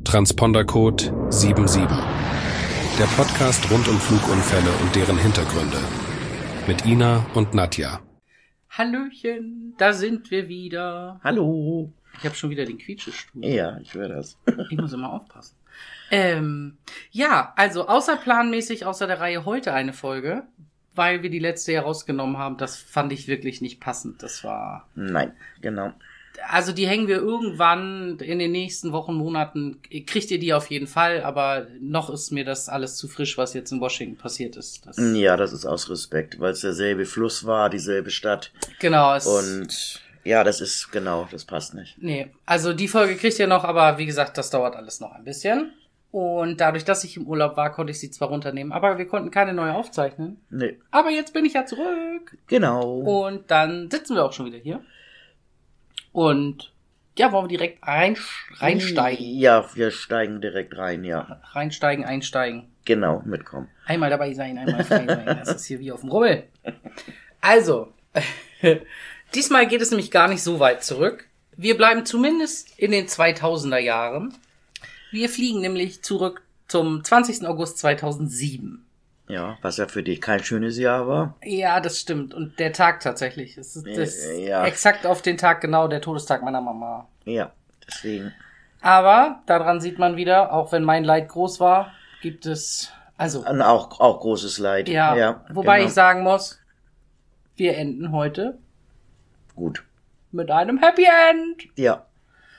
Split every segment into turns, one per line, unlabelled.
Transpondercode 77. Der Podcast rund um Flugunfälle und deren Hintergründe. Mit Ina und Nadja.
Hallöchen, da sind wir wieder.
Hallo.
Ich habe schon wieder den Quietschestuhl.
Ja, ich höre das.
Ich muss immer aufpassen. Ja, also außerplanmäßig außer der Reihe heute eine Folge, weil wir die letzte ja rausgenommen haben. Das fand ich wirklich nicht passend. Das war...
Nein, genau.
Also die hängen wir irgendwann in den nächsten Wochen, Monaten. Kriegt ihr die auf jeden Fall, aber noch ist mir das alles zu frisch, was jetzt in Washington passiert ist.
Ja, das ist aus Respekt, weil es derselbe Fluss war, dieselbe Stadt.
Genau.
Und ja, das passt nicht.
Nee, also die Folge kriegt ihr noch, aber wie gesagt, das dauert alles noch ein bisschen. Und dadurch, dass ich im Urlaub war, konnte ich sie zwar runternehmen, aber wir konnten keine neue aufzeichnen.
Nee.
Aber jetzt bin ich ja zurück.
Genau.
Und dann sitzen wir auch schon wieder hier. Und ja, wollen wir direkt reinsteigen?
Ja, wir steigen direkt rein, ja.
Reinsteigen, einsteigen.
Genau, mitkommen.
Einmal dabei sein, einmal frei sein. Das ist hier wie auf dem Rummel. Also, diesmal geht es nämlich gar nicht so weit zurück. Wir bleiben zumindest in den 2000er Jahren. Wir fliegen nämlich zurück zum 20. August 2007.
Ja, was ja für dich kein schönes Jahr war.
Ja, das stimmt. Und der Tag tatsächlich. Es ist
Ja.
exakt auf den Tag genau der Todestag meiner Mama.
Ja, deswegen.
Aber daran sieht man wieder, auch wenn mein Leid groß war, gibt es, also...
Und auch großes Leid.
Ja, wobei
genau.
ich sagen muss, wir enden heute
Gut.
mit einem Happy End.
Ja.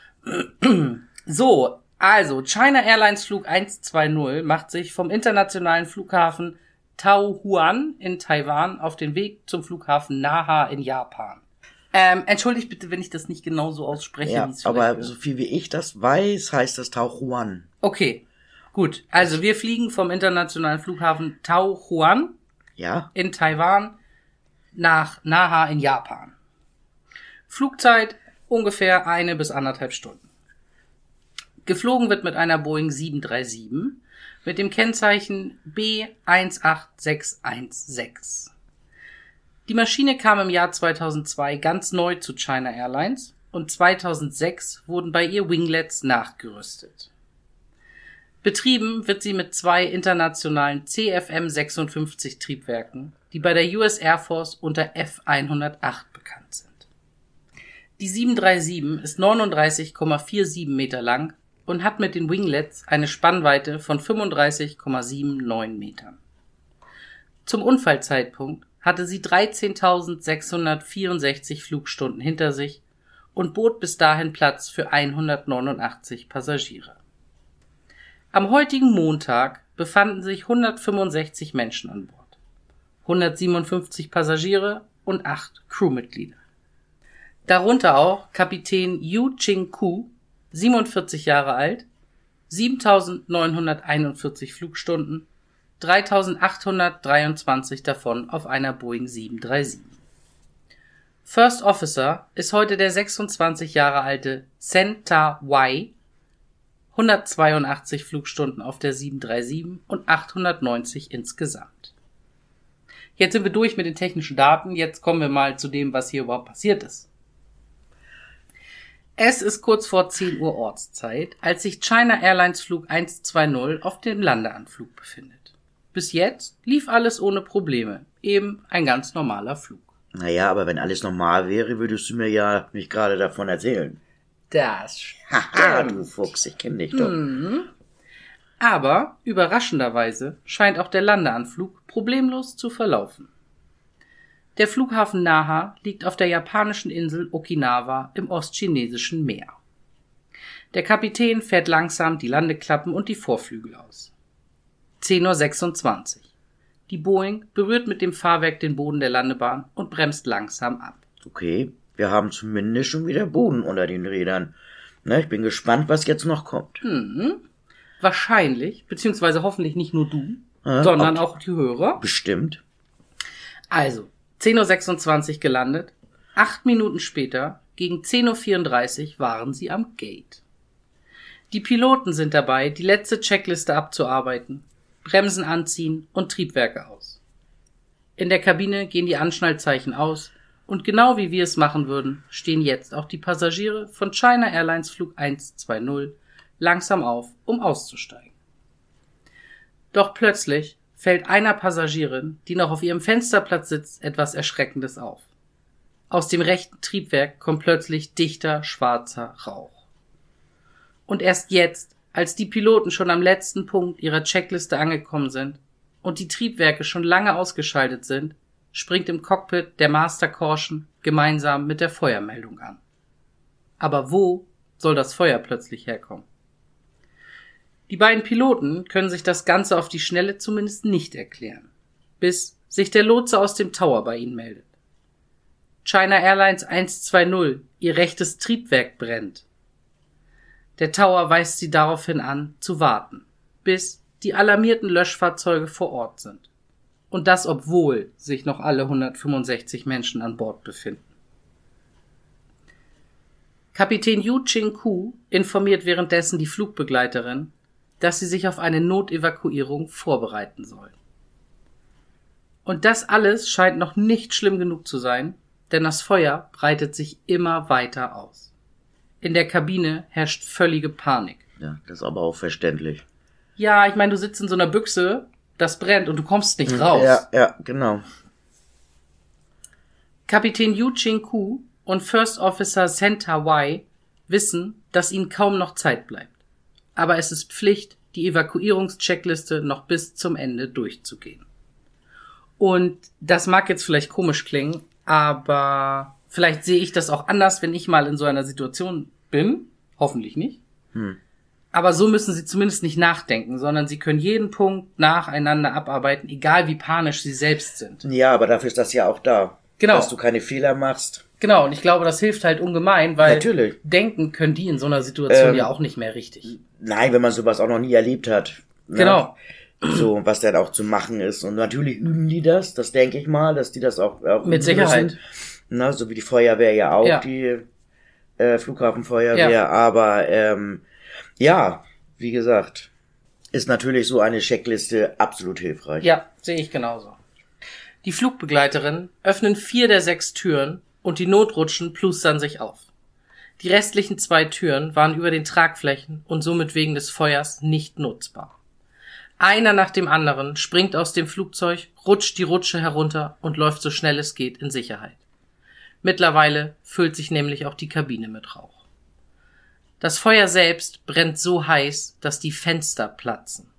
So, also China Airlines Flug 120 macht sich vom internationalen Flughafen Taoyuan in Taiwan auf den Weg zum Flughafen Naha in Japan. Entschuldigt bitte, wenn ich das nicht genau so ausspreche.
Ja,
wie es
aber
vielleicht
so viel wie ich das weiß, heißt das Taoyuan.
Okay, gut. Also wir fliegen vom internationalen Flughafen Taoyuan
Ja?
in Taiwan nach Naha in Japan. Flugzeit ungefähr 1 bis 1,5 Stunden. Geflogen wird mit einer Boeing 737 mit dem Kennzeichen B18616. Die Maschine kam im Jahr 2002 ganz neu zu China Airlines und 2006 wurden bei ihr Winglets nachgerüstet. Betrieben wird sie mit 2 internationalen CFM56 Triebwerken, die bei der US Air Force unter F108 bekannt sind. Die 737 ist 39,47 Meter lang und hat mit den Winglets eine Spannweite von 35,79 Metern. Zum Unfallzeitpunkt hatte sie 13.664 Flugstunden hinter sich und bot bis dahin Platz für 189 Passagiere. Am heutigen Montag befanden sich 165 Menschen an Bord, 157 Passagiere und 8 Crewmitglieder. Darunter auch Kapitän Yu Ching-ku, 47 Jahre alt, 7.941 Flugstunden, 3.823 davon auf einer Boeing 737. First Officer ist heute der 26 Jahre alte Sen Ta-wai, 182 Flugstunden auf der 737 und 890 insgesamt. Jetzt sind wir durch mit den technischen Daten, jetzt kommen wir mal zu dem, was hier überhaupt passiert ist. Es ist kurz vor 10 Uhr Ortszeit, als sich China Airlines Flug 120 auf dem Landeanflug befindet. Bis jetzt lief alles ohne Probleme, eben ein ganz normaler Flug.
Naja, aber wenn alles normal wäre, würdest du mir ja nicht gerade davon erzählen.
Das
Haha, du Fuchs, ich kenn dich doch.
Aber überraschenderweise scheint auch der Landeanflug problemlos zu verlaufen. Der Flughafen Naha liegt auf der japanischen Insel Okinawa im ostchinesischen Meer. Der Kapitän fährt langsam die Landeklappen und die Vorflügel aus. 10:26 Uhr. Die Boeing berührt mit dem Fahrwerk den Boden der Landebahn und bremst langsam ab.
Okay, wir haben zumindest schon wieder Boden unter den Rädern. Na, ich bin gespannt, was jetzt noch kommt.
Wahrscheinlich, beziehungsweise hoffentlich nicht nur du, sondern auch die Hörer.
Bestimmt.
Also, 10:26 Uhr gelandet, 8 Minuten später, gegen 10:34 Uhr waren sie am Gate. Die Piloten sind dabei, die letzte Checkliste abzuarbeiten, Bremsen anziehen und Triebwerke aus. In der Kabine gehen die Anschnallzeichen aus und genau wie wir es machen würden, stehen jetzt auch die Passagiere von China Airlines Flug 120 langsam auf, um auszusteigen. Doch plötzlich fällt einer Passagierin, die noch auf ihrem Fensterplatz sitzt, etwas Erschreckendes auf. Aus dem rechten Triebwerk kommt plötzlich dichter, schwarzer Rauch. Und erst jetzt, als die Piloten schon am letzten Punkt ihrer Checkliste angekommen sind und die Triebwerke schon lange ausgeschaltet sind, springt im Cockpit der Master Caution gemeinsam mit der Feuermeldung an. Aber wo soll das Feuer plötzlich herkommen? Die beiden Piloten können sich das Ganze auf die Schnelle zumindest nicht erklären, bis sich der Lotse aus dem Tower bei ihnen meldet. China Airlines 120, ihr rechtes Triebwerk brennt. Der Tower weist sie daraufhin an, zu warten, bis die alarmierten Löschfahrzeuge vor Ort sind. Und das, obwohl sich noch alle 165 Menschen an Bord befinden. Kapitän Yu Ching-ku informiert währenddessen die Flugbegleiterin, dass sie sich auf eine Notevakuierung vorbereiten soll. Und das alles scheint noch nicht schlimm genug zu sein, denn das Feuer breitet sich immer weiter aus. In der Kabine herrscht völlige Panik.
Ja, das ist aber auch verständlich.
Ja, ich meine, du sitzt in so einer Büchse, das brennt und du kommst nicht raus.
Ja, genau.
Kapitän Yu Ching-ku und First Officer Senta Wai wissen, dass ihnen kaum noch Zeit bleibt. Aber es ist Pflicht, die Evakuierungscheckliste noch bis zum Ende durchzugehen. Und das mag jetzt vielleicht komisch klingen, aber vielleicht sehe ich das auch anders, wenn ich mal in so einer Situation bin. Hoffentlich nicht. Aber so müssen sie zumindest nicht nachdenken, sondern sie können jeden Punkt nacheinander abarbeiten, egal wie panisch sie selbst sind.
Ja, aber dafür ist das ja auch da.
Genau.
Dass du keine Fehler machst.
Genau, und ich glaube, das hilft halt ungemein, weil
Natürlich.
denken können die in so einer Situation ja auch nicht mehr richtig.
Nein, wenn man sowas auch noch nie erlebt hat. Ne?
Genau.
So, was dann auch zu machen ist. Und natürlich üben die das denke ich mal, dass die das auch
Mit Sicherheit.
Müssen. Na, so wie die Feuerwehr ja auch,
Ja.
die Flughafenfeuerwehr.
Ja.
Aber ja, wie gesagt, ist natürlich so eine Checkliste absolut hilfreich.
Ja, sehe ich genauso. Die Flugbegleiterinnen öffnen 4 der 6 Türen und die Notrutschen plustern sich auf. Die restlichen 2 Türen waren über den Tragflächen und somit wegen des Feuers nicht nutzbar. Einer nach dem anderen springt aus dem Flugzeug, rutscht die Rutsche herunter und läuft so schnell es geht in Sicherheit. Mittlerweile füllt sich nämlich auch die Kabine mit Rauch. Das Feuer selbst brennt so heiß, dass die Fenster platzen.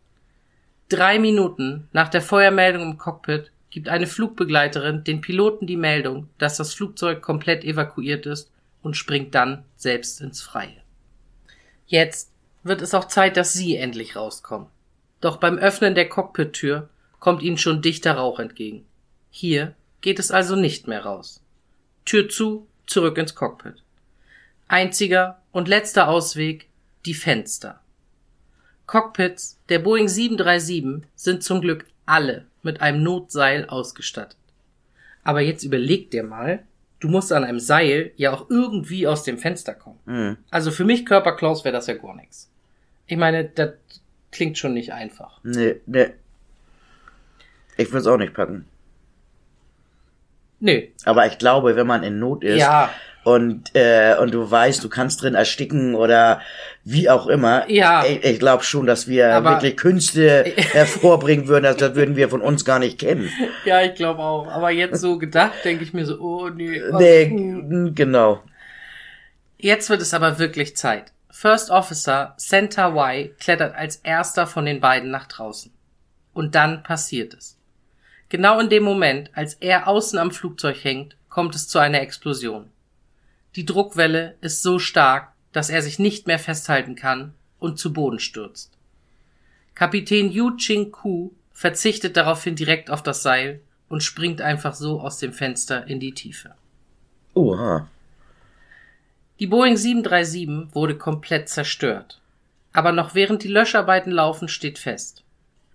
3 Minuten nach der Feuermeldung im Cockpit gibt eine Flugbegleiterin den Piloten die Meldung, dass das Flugzeug komplett evakuiert ist und springt dann selbst ins Freie. Jetzt wird es auch Zeit, dass sie endlich rauskommen. Doch beim Öffnen der Cockpit-Tür kommt ihnen schon dichter Rauch entgegen. Hier geht es also nicht mehr raus. Tür zu, zurück ins Cockpit. Einziger und letzter Ausweg, die Fenster. Cockpits der Boeing 737 sind zum Glück alle mit einem Notseil ausgestattet. Aber jetzt überleg dir mal, du musst an einem Seil ja auch irgendwie aus dem Fenster kommen.
Mhm.
Also für mich Körperklaus wäre das ja gar nichts. Ich meine, das klingt schon nicht einfach.
Nee. Ich würde es auch nicht packen.
Nee.
Aber ich glaube, wenn man in Not ist
Ja.
und du weißt, du kannst drin ersticken oder wie auch immer,
Ja.
ich glaube schon, dass wir
Aber-
wirklich Künste hervorbringen würden, das würden wir von uns gar nicht kennen.
Ja, ich glaube auch. Aber jetzt so gedacht, denke ich mir so, oh nee.
Genau.
Jetzt wird es aber wirklich Zeit. First Officer Senta Wai klettert als erster von den beiden nach draußen. Und dann passiert es. Genau in dem Moment, als er außen am Flugzeug hängt, kommt es zu einer Explosion. Die Druckwelle ist so stark, dass er sich nicht mehr festhalten kann und zu Boden stürzt. Kapitän Yu Ching-ku verzichtet daraufhin direkt auf das Seil und springt einfach so aus dem Fenster in die Tiefe.
Oha.
Die Boeing 737 wurde komplett zerstört. Aber noch während die Löscharbeiten laufen, steht fest: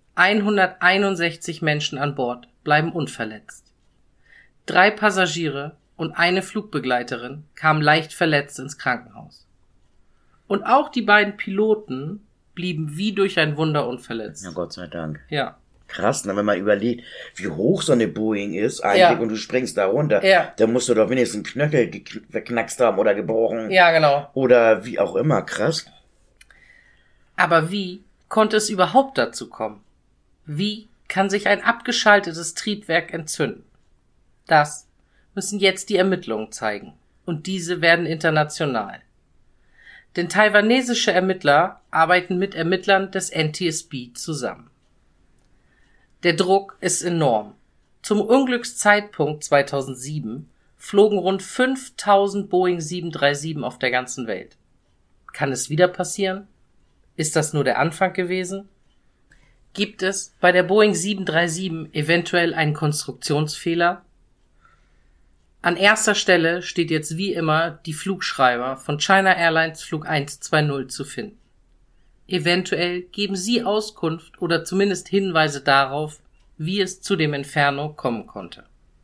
161 Menschen an Bord bleiben unverletzt. 3 Passagiere und eine Flugbegleiterin kamen leicht verletzt ins Krankenhaus. Und auch die beiden Piloten blieben wie durch ein Wunder unverletzt.
Ja, Gott sei Dank.
Ja.
Krass, ne, wenn man überlegt, wie hoch so eine Boeing ist eigentlich
Ja.
und du springst da runter,
Ja.
dann musst du doch wenigstens einen Knöchel verknackst haben oder gebrochen
Ja, genau.
oder wie auch immer. Krass.
Aber wie konnte es überhaupt dazu kommen? Wie kann sich ein abgeschaltetes Triebwerk entzünden? Das müssen jetzt die Ermittlungen zeigen. Und diese werden international. Denn taiwanesische Ermittler arbeiten mit Ermittlern des NTSB zusammen. Der Druck ist enorm. Zum Unglückszeitpunkt 2007 flogen rund 5000 Boeing 737 auf der ganzen Welt. Kann es wieder passieren? Ist das nur der Anfang gewesen? Gibt es bei der Boeing 737 eventuell einen Konstruktionsfehler? An erster Stelle steht jetzt wie immer die Flugschreiber von China Airlines Flug 120 zu finden. Eventuell geben sie Auskunft oder zumindest Hinweise darauf, wie es zu dem Inferno kommen konnte.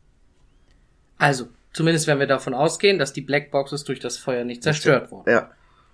Also, zumindest wenn wir davon ausgehen, dass die Blackboxes durch das Feuer nicht zerstört wurden.
Ja.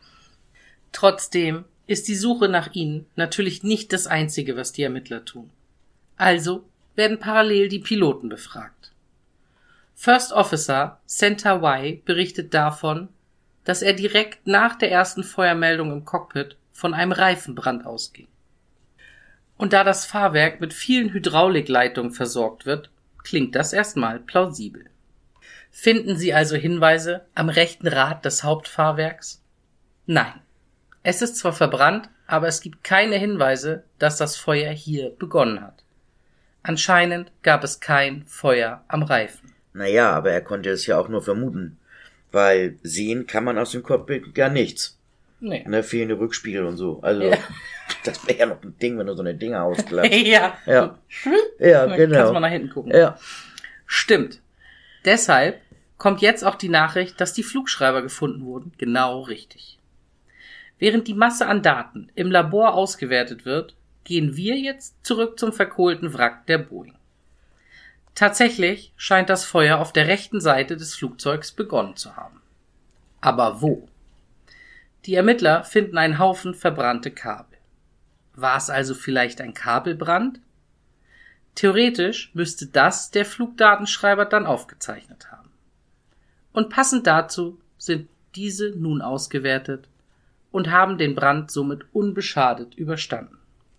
Trotzdem ist die Suche nach ihnen natürlich nicht das Einzige, was die Ermittler tun. Also werden parallel die Piloten befragt. First Officer Senta Wai berichtet davon, dass er direkt nach der ersten Feuermeldung im Cockpit von einem Reifenbrand ausging. Und da das Fahrwerk mit vielen Hydraulikleitungen versorgt wird, klingt das erstmal plausibel. Finden Sie also Hinweise am rechten Rad des Hauptfahrwerks? Nein. Es ist zwar verbrannt, aber es gibt keine Hinweise, dass das Feuer hier begonnen hat. Anscheinend gab es kein Feuer am Reifen.
Naja, aber er konnte es ja auch nur vermuten, weil sehen kann man aus dem Cockpit gar nichts.
Nee.
Ne, fehlende Rückspiegel und so. Also,
Ja.
das wäre ja noch ein Ding, wenn du so eine Dinger ausklappst.
Ja.
Ja. Ja,
Dann
genau.
kannst du mal nach hinten gucken.
Ja.
Stimmt. Deshalb kommt jetzt auch die Nachricht, dass die Flugschreiber gefunden wurden, genau richtig. Während die Masse an Daten im Labor ausgewertet wird, gehen wir jetzt zurück zum verkohlten Wrack der Boeing. Tatsächlich scheint das Feuer auf der rechten Seite des Flugzeugs begonnen zu haben. Aber wo? Die Ermittler finden einen Haufen verbrannte Kabel. War es also vielleicht ein Kabelbrand? Theoretisch müsste das der Flugdatenschreiber dann aufgezeichnet haben. Und passend dazu sind diese nun ausgewertet und haben den Brand somit unbeschadet überstanden.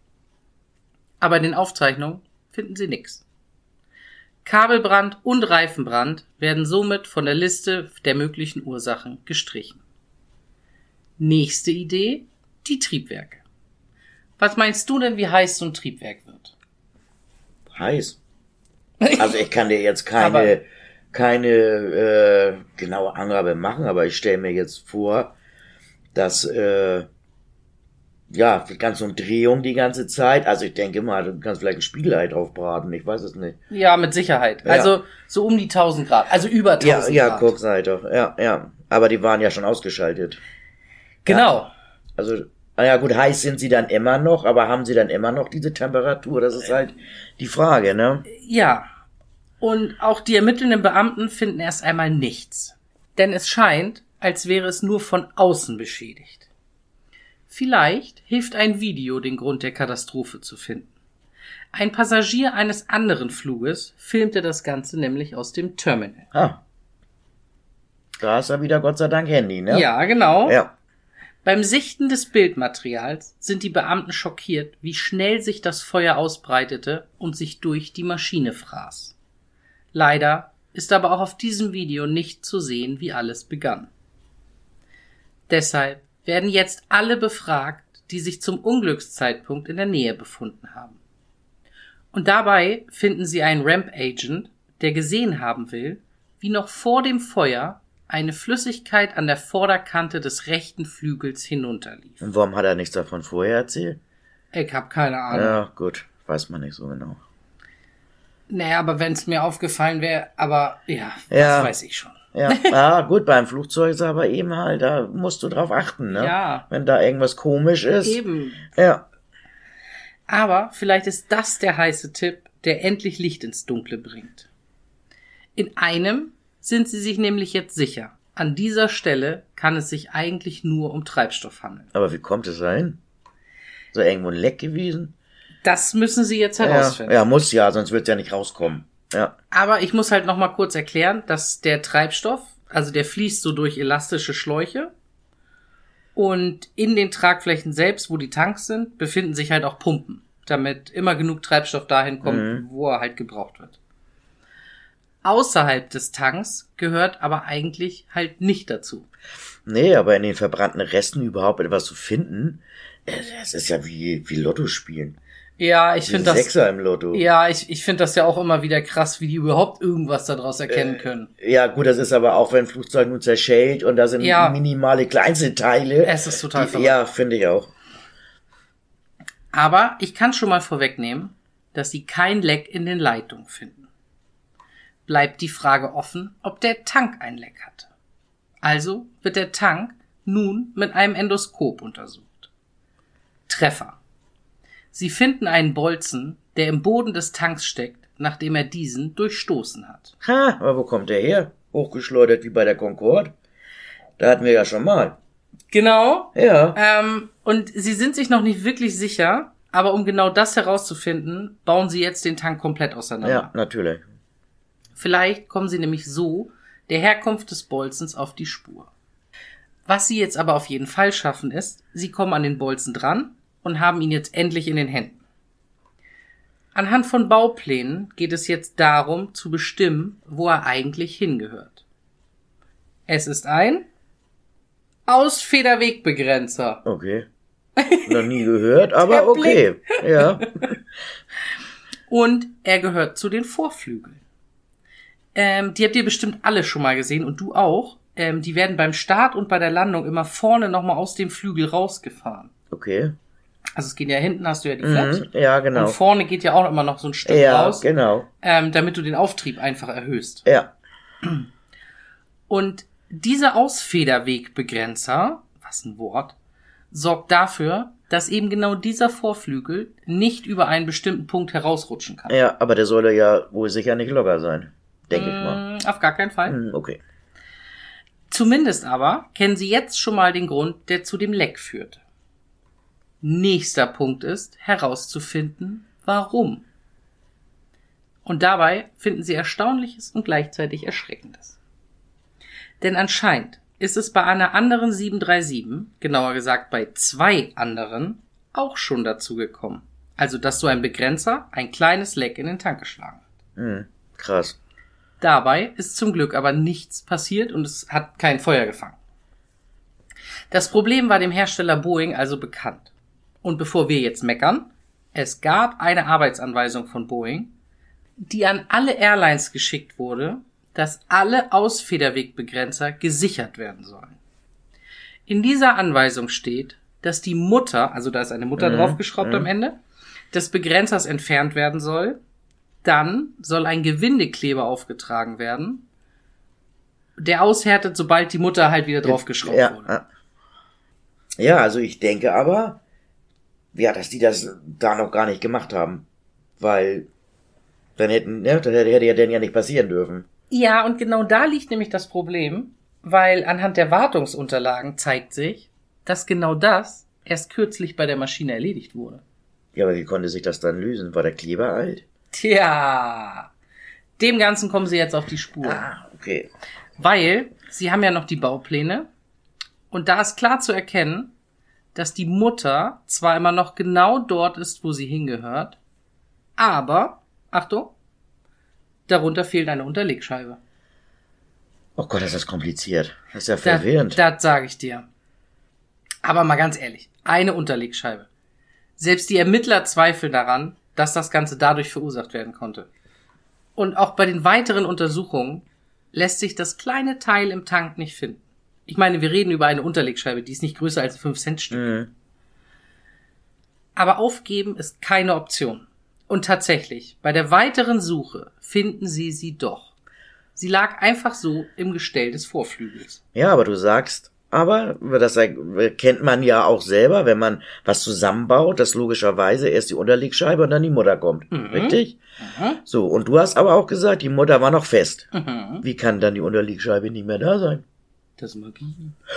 Aber in den Aufzeichnungen finden Sie nichts. Kabelbrand und Reifenbrand werden somit von der Liste der möglichen Ursachen gestrichen. Nächste Idee, die Triebwerke. Was meinst du denn, wie heiß so ein Triebwerk wird?
Heiß. Also ich kann dir jetzt
Aber-
keine genaue Angabe machen, aber ich stelle mir jetzt vor, dass die ganze Umdrehung die ganze Zeit, also ich denke mal, du kannst vielleicht ein Spiegelei drauf braten, ich weiß es nicht.
Ja, mit Sicherheit.
Ja.
Also so um die 1000 Grad, also über 1000
Ja,
Grad.
guck, sei doch. Ja. Aber die waren ja schon ausgeschaltet.
Genau.
Also, naja gut, heiß sind sie dann immer noch, aber haben sie dann immer noch diese Temperatur? Das ist halt die Frage, ne?
Ja. Und auch die ermittelnden Beamten finden erst einmal nichts. Denn es scheint, als wäre es nur von außen beschädigt. Vielleicht hilft ein Video, den Grund der Katastrophe zu finden. Ein Passagier eines anderen Fluges filmte das Ganze nämlich aus dem Terminal.
Da ist er wieder Gott sei Dank Handy, ne?
Ja, genau.
Ja.
Beim Sichten des Bildmaterials sind die Beamten schockiert, wie schnell sich das Feuer ausbreitete und sich durch die Maschine fraß. Leider ist aber auch auf diesem Video nicht zu sehen, wie alles begann. Deshalb werden jetzt alle befragt, die sich zum Unglückszeitpunkt in der Nähe befunden haben. Und dabei finden sie einen Ramp-Agent, der gesehen haben will, wie noch vor dem Feuer eine Flüssigkeit an der Vorderkante des rechten Flügels hinunterlief.
Und warum hat er nichts davon vorher erzählt?
Ich hab keine Ahnung.
Ja, gut, weiß man nicht so genau.
Naja, aber wenn es mir aufgefallen wäre, aber ja,
Ja.
das weiß ich schon.
Ja, gut, beim Flugzeug ist aber eben halt, da musst du drauf achten, ne?
Ja.
Wenn da irgendwas komisch ist.
Eben.
Ja.
Aber vielleicht ist das der heiße Tipp, der endlich Licht ins Dunkle bringt. In einem sind sie sich nämlich jetzt sicher. An dieser Stelle kann es sich eigentlich nur um Treibstoff handeln.
Aber wie kommt es dahin? Ist da irgendwo ein Leck gewesen?
Das müssen sie jetzt herausfinden.
Ja, muss ja, sonst wird es ja nicht rauskommen. Ja.
Aber ich muss halt noch mal kurz erklären, dass der Treibstoff, also der fließt so durch elastische Schläuche Und in den Tragflächen selbst, wo die Tanks sind, befinden sich halt auch Pumpen, damit immer genug Treibstoff dahin kommt, wo er halt gebraucht wird. Außerhalb des Tanks gehört aber eigentlich halt nicht dazu.
Nee, aber in den verbrannten Resten überhaupt etwas zu finden, das ist ja wie Lotto spielen.
Ja, ich finde das.
Sechser im Lotto.
Ja, ich finde das ja auch immer wieder krass, wie die überhaupt irgendwas daraus erkennen können.
Ja, gut, das ist aber auch, wenn ein Flugzeug nun zerschellt und da sind minimale Einzelteile.
Es ist total verrückt.
Ja, finde ich auch.
Aber ich kann schon mal vorwegnehmen, dass sie kein Leck in den Leitungen finden. Bleibt die Frage offen, ob der Tank ein Leck hatte. Also wird der Tank nun mit einem Endoskop untersucht. Treffer. Sie finden einen Bolzen, der im Boden des Tanks steckt, nachdem er diesen durchstoßen hat.
Ha, aber wo kommt der her? Hochgeschleudert wie bei der Concorde? Da hatten wir ja schon mal.
Genau.
Ja.
Und sie sind sich noch nicht wirklich sicher, aber um genau das herauszufinden, bauen sie jetzt den Tank komplett auseinander.
Ja, natürlich.
Vielleicht kommen sie nämlich so der Herkunft des Bolzens auf die Spur. Was sie jetzt aber auf jeden Fall schaffen ist, sie kommen an den Bolzen dran und haben ihn jetzt endlich in den Händen. Anhand von Bauplänen geht es jetzt darum, zu bestimmen, wo er eigentlich hingehört. Es ist ein Ausfederwegbegrenzer.
Okay. Noch nie gehört, aber okay. Ja.
Und er gehört zu den Vorflügeln. Die habt ihr bestimmt alle schon mal gesehen und du auch. Die werden beim Start und bei der Landung immer vorne nochmal aus dem Flügel rausgefahren.
Okay.
Also es geht ja hinten, hast du ja die Flaps.
Ja, genau.
Und vorne geht ja auch immer noch so ein Stück raus.
Ja, genau.
Damit du den Auftrieb einfach erhöhst.
Ja.
Und dieser Ausfederwegbegrenzer, was ein Wort, sorgt dafür, dass eben genau dieser Vorflügel nicht über einen bestimmten Punkt herausrutschen kann.
Ja, aber der soll ja wohl sicher nicht locker sein. Denke ich mal.
Auf gar keinen Fall.
Okay.
Zumindest aber kennen Sie jetzt schon mal den Grund, der zu dem Leck führte. Nächster Punkt ist, herauszufinden, warum. Und dabei finden Sie Erstaunliches und gleichzeitig Erschreckendes. Denn anscheinend ist es bei einer anderen 737, genauer gesagt bei 2 anderen, auch schon dazu gekommen. Also, dass so ein Begrenzer ein kleines Leck in den Tank geschlagen hat.
Krass.
Dabei ist zum Glück aber nichts passiert und es hat kein Feuer gefangen. Das Problem war dem Hersteller Boeing also bekannt. Und bevor wir jetzt meckern, es gab eine Arbeitsanweisung von Boeing, die an alle Airlines geschickt wurde, dass alle Ausfederwegbegrenzer gesichert werden sollen. In dieser Anweisung steht, dass die Mutter, also da ist eine Mutter draufgeschraubt am Ende, des Begrenzers entfernt werden soll. Dann soll ein Gewindekleber aufgetragen werden, der aushärtet, sobald die Mutter halt wieder draufgeschraubt wurde.
Ja, also ich denke aber, ja, dass die das da noch gar nicht gemacht haben. Weil dann hätte ja dann ja nicht passieren dürfen.
Ja, und genau da liegt nämlich das Problem, weil anhand der Wartungsunterlagen zeigt sich, dass genau das erst kürzlich bei der Maschine erledigt wurde.
Ja, aber wie konnte sich das dann lösen? War der Kleber alt?
Tja, dem Ganzen kommen sie jetzt auf die Spur.
Ah, okay.
Weil sie haben ja noch die Baupläne und da ist klar zu erkennen, dass die Mutter zwar immer noch genau dort ist, wo sie hingehört, aber, Achtung, darunter fehlt eine Unterlegscheibe.
Oh Gott, ist das kompliziert. Das ist ja verwirrend.
Das sage ich dir. Aber mal ganz ehrlich, eine Unterlegscheibe. Selbst die Ermittler zweifeln daran, dass das Ganze dadurch verursacht werden konnte. Und auch bei den weiteren Untersuchungen lässt sich das kleine Teil im Tank nicht finden. Ich meine, wir reden über eine Unterlegscheibe, die ist nicht größer als ein 5-Cent-Stück. Aber aufgeben ist keine Option. Und tatsächlich, bei der weiteren Suche finden sie doch. Sie lag einfach so im Gestell des Vorflügels.
Ja, aber du sagst, aber das kennt man ja auch selber, wenn man was zusammenbaut, dass logischerweise erst die Unterlegscheibe und dann die Mutter kommt. Richtig? So, und du hast aber auch gesagt, die Mutter war noch fest. Wie kann dann die Unterlegscheibe nicht mehr da sein?
Das ist Magie.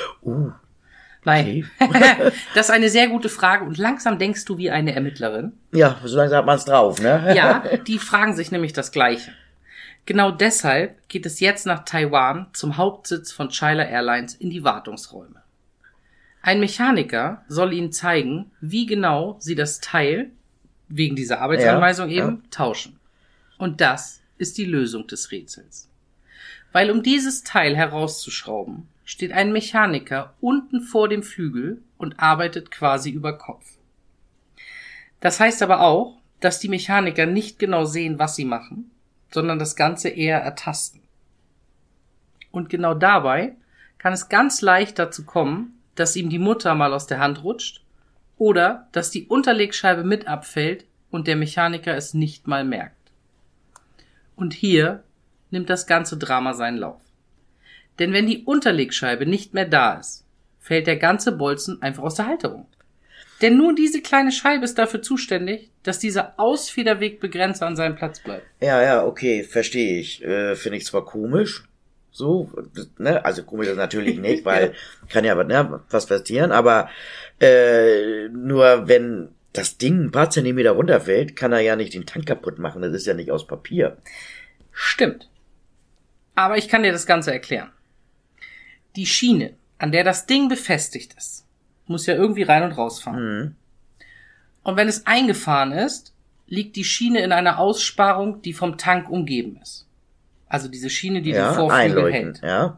Nein,
Okay.
das ist eine sehr gute Frage und langsam denkst du wie eine Ermittlerin.
Ja, so langsam hat man's drauf, ne?
Ja, die fragen sich nämlich das Gleiche. Genau deshalb geht es jetzt nach Taiwan zum Hauptsitz von China Airlines in die Wartungsräume. Ein Mechaniker soll ihnen zeigen, wie genau sie das Teil, wegen dieser Arbeitsanweisung tauschen. Und das ist die Lösung des Rätsels. Weil um dieses Teil herauszuschrauben, steht ein Mechaniker unten vor dem Flügel und arbeitet quasi über Kopf. Das heißt aber auch, dass die Mechaniker nicht genau sehen, was sie machen, sondern das Ganze eher ertasten. Und genau dabei kann es ganz leicht dazu kommen, dass ihm die Mutter mal aus der Hand rutscht oder dass die Unterlegscheibe mit abfällt und der Mechaniker es nicht mal merkt. Und hier nimmt das ganze Drama seinen Lauf. Denn wenn die Unterlegscheibe nicht mehr da ist, fällt der ganze Bolzen einfach aus der Halterung. Denn nur diese kleine Scheibe ist dafür zuständig, dass dieser Ausfederwegbegrenzer an seinem Platz bleibt.
Ja, okay, verstehe ich. Finde ich zwar komisch, so, ne, also komisch ist natürlich nicht, weil kann ja was passieren, aber nur wenn das Ding ein paar Zentimeter runterfällt, kann er ja nicht den Tank kaputt machen, das ist ja nicht aus Papier.
Stimmt. Aber ich kann dir das Ganze erklären. Die Schiene, an der das Ding befestigt ist, muss ja irgendwie rein und rausfahren.
Mhm.
Und wenn es eingefahren ist, liegt die Schiene in einer Aussparung, die vom Tank umgeben ist. Also diese Schiene, die den Vorflügel hält.
Ja.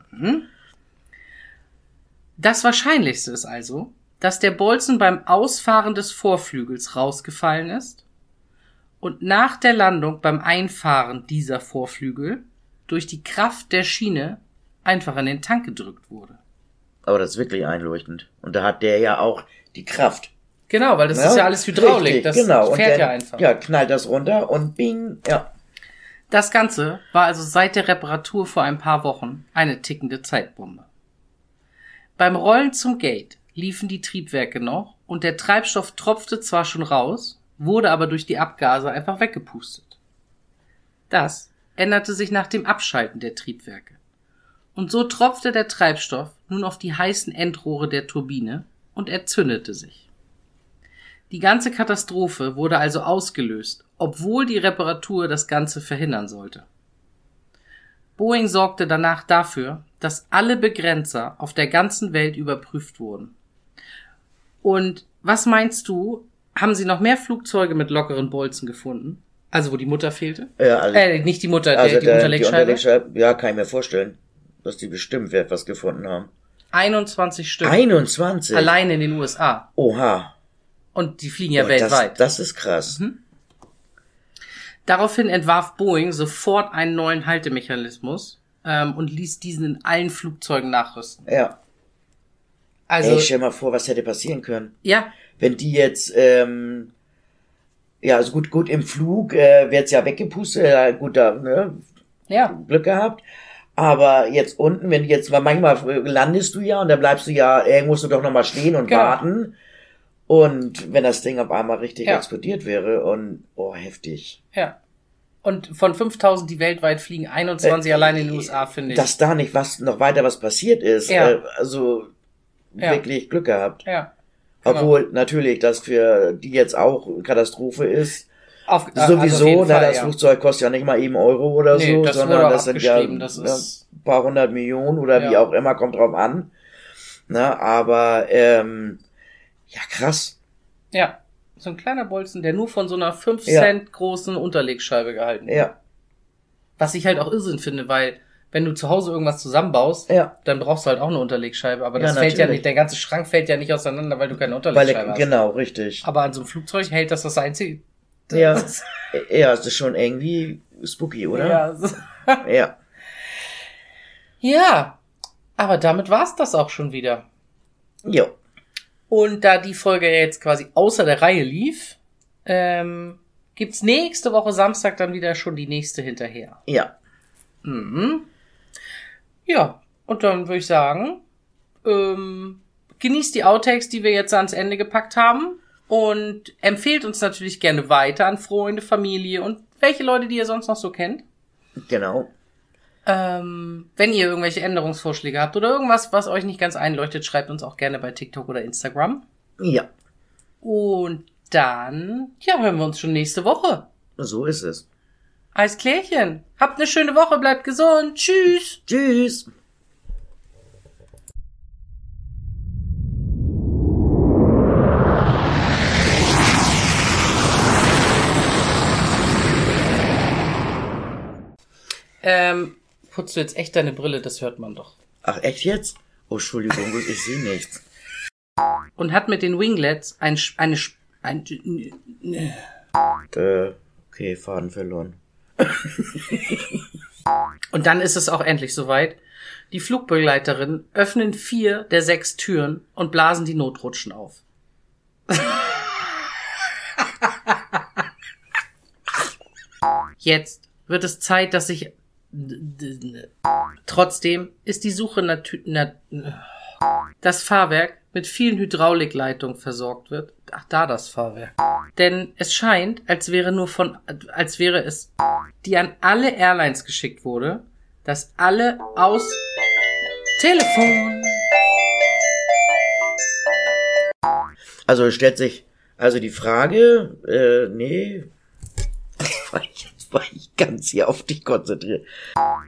Das Wahrscheinlichste ist also, dass der Bolzen beim Ausfahren des Vorflügels rausgefallen ist und nach der Landung beim Einfahren dieser Vorflügel durch die Kraft der Schiene einfach in den Tank gedrückt wurde.
Aber das ist wirklich einleuchtend. Und da hat der ja auch die Kraft.
Genau, weil das ist ja alles Hydraulik.
Richtig,
das
genau.
fährt
und
ja einfach.
Ja, knallt das runter und bing, ja.
Das Ganze war also seit der Reparatur vor ein paar Wochen eine tickende Zeitbombe. Beim Rollen zum Gate liefen die Triebwerke noch und der Treibstoff tropfte zwar schon raus, wurde aber durch die Abgase einfach weggepustet. Das änderte sich nach dem Abschalten der Triebwerke. Und so tropfte der Treibstoff nun auf die heißen Endrohre der Turbine und entzündete sich. Die ganze Katastrophe wurde also ausgelöst, obwohl die Reparatur das Ganze verhindern sollte. Boeing sorgte danach dafür, dass alle Begrenzer auf der ganzen Welt überprüft wurden. Und was meinst du, haben sie noch mehr Flugzeuge mit lockeren Bolzen gefunden? Also wo die Mutter fehlte?
Ja, also,
nicht die Mutter,
also
die Unterlegscheibe.
Ja, kann ich mir vorstellen, dass die bestimmt etwas gefunden haben.
21 Stück.
21?
Allein in den USA.
Oha.
Und die fliegen ja weltweit.
Das ist krass.
Daraufhin entwarf Boeing sofort einen neuen Haltemechanismus und ließ diesen in allen Flugzeugen nachrüsten.
Ja.
Also,
Ey, stell mal vor, was hätte passieren können.
Ja.
Wenn die jetzt, ja, also gut, im Flug wird's ja weggepustet, gut, da, ne?
Ja.
Glück gehabt. Aber jetzt unten, wenn du jetzt, weil manchmal landest du ja und dann bleibst du ja, musst du doch nochmal stehen und warten. Und wenn das Ding auf einmal richtig explodiert wäre und, heftig.
Ja. Und von 5000, die weltweit fliegen, 21 allein in den USA, finde ich.
Dass da nicht noch weiter was passiert ist, also wirklich Glück gehabt.
Ja. Genau.
Obwohl natürlich das für die jetzt auch Katastrophe ist.
Sowieso,
das Flugzeug kostet ja nicht mal eben Euro oder so,
das
sondern das sind ja
das ist
ein paar 100 Millionen oder wie auch immer, kommt drauf an. Na, aber ja, krass.
Ja, so ein kleiner Bolzen, der nur von so einer 5 Cent großen Unterlegscheibe gehalten wird.
Ja.
Was ich halt auch Irrsinn finde, weil wenn du zu Hause irgendwas zusammenbaust, dann brauchst du halt auch eine Unterlegscheibe. Aber das fällt ja nicht, der ganze Schrank fällt ja nicht auseinander, weil du keine Unterlegscheibe hast.
Genau, richtig.
Aber an so einem Flugzeug hält das Einzige.
Ja, es ist schon irgendwie spooky, oder?
Ja.
Ja.
Ja, aber damit war's das auch schon wieder.
Jo.
Und da die Folge jetzt quasi außer der Reihe lief, gibt's nächste Woche Samstag dann wieder schon die nächste hinterher.
Ja.
Ja, und dann würde ich sagen, genießt die Outtakes, die wir jetzt ans Ende gepackt haben. Und empfehlt uns natürlich gerne weiter an Freunde, Familie und welche Leute, die ihr sonst noch so kennt.
Genau.
Wenn ihr irgendwelche Änderungsvorschläge habt oder irgendwas, was euch nicht ganz einleuchtet, schreibt uns auch gerne bei TikTok oder Instagram.
Ja.
Und dann, hören wir uns schon nächste Woche.
So ist es.
Alles klärchen. Habt eine schöne Woche, bleibt gesund. Tschüss.
Tschüss.
Putzt du jetzt echt deine Brille? Das hört man doch.
Ach, echt jetzt? Oh, Entschuldigung, ich sehe nichts.
Und hat mit den Winglets
Okay, Faden verloren.
Und dann ist es auch endlich soweit. Die Flugbegleiterinnen öffnen 4 der 6 Türen und blasen die Notrutschen auf. Jetzt wird es Zeit, dass ich... Trotzdem ist die Suche das Fahrwerk mit vielen Hydraulikleitungen versorgt wird. Ach, da das Fahrwerk. Denn es scheint, als wäre es, die an alle Airlines geschickt wurde, dass alle aus Telefon.
Also es stellt sich die Frage, jetzt war ich ganz hier auf dich konzentriert.